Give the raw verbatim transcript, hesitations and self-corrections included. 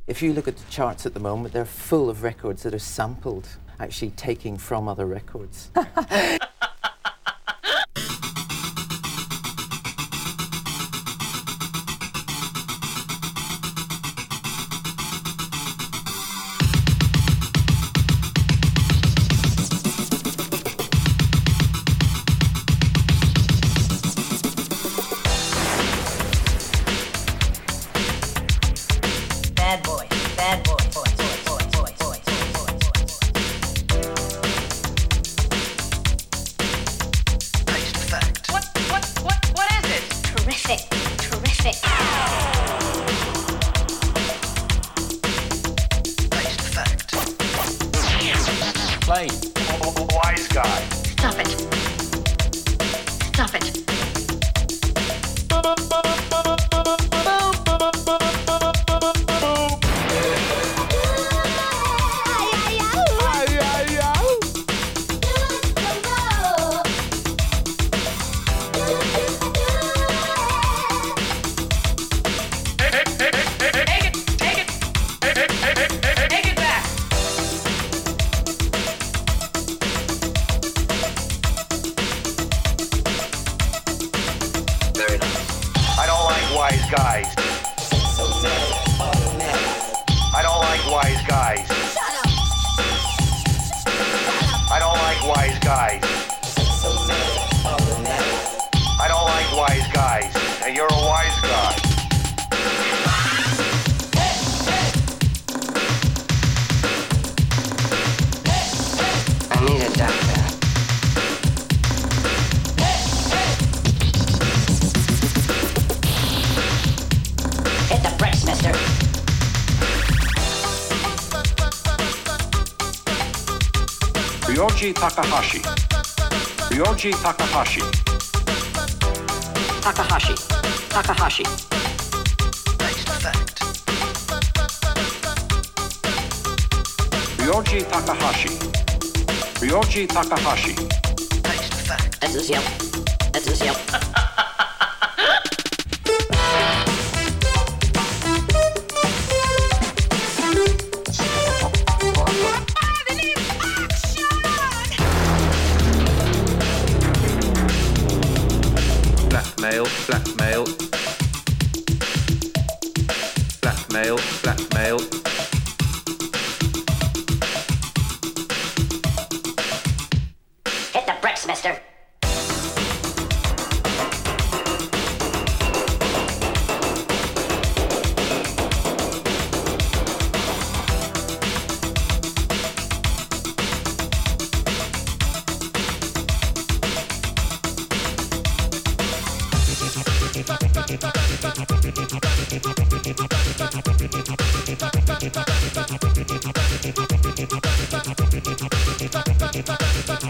If you look at the charts at the moment, they're full of records that are sampled, actually taking from other records. Bad boy, bad boy, boy, boy, boy, boy, boy, boy, boy. Taste effect. What, what, what, what is it? Terrific, terrific. Taste effect. Play. Wise guy. Stop it. Stop it. Take it, take it, take it back. Very nice. I don't like wise guys. I don't like wise guys. I don't like wise guys. I don't like wise guys. And you're a wise guy. I need a doctor. Hit the bricks, mister. Ryoji Takahashi. Ryoji Takahashi. Takahashi. Takahashi. Taste effect. Ryoji Takahashi. Ryoji Takahashi. Taste effect. Das ist ja. Das ist ja. Blackmail, blackmail. Blackmail, blackmail. Hit the bricks, mister. Take it,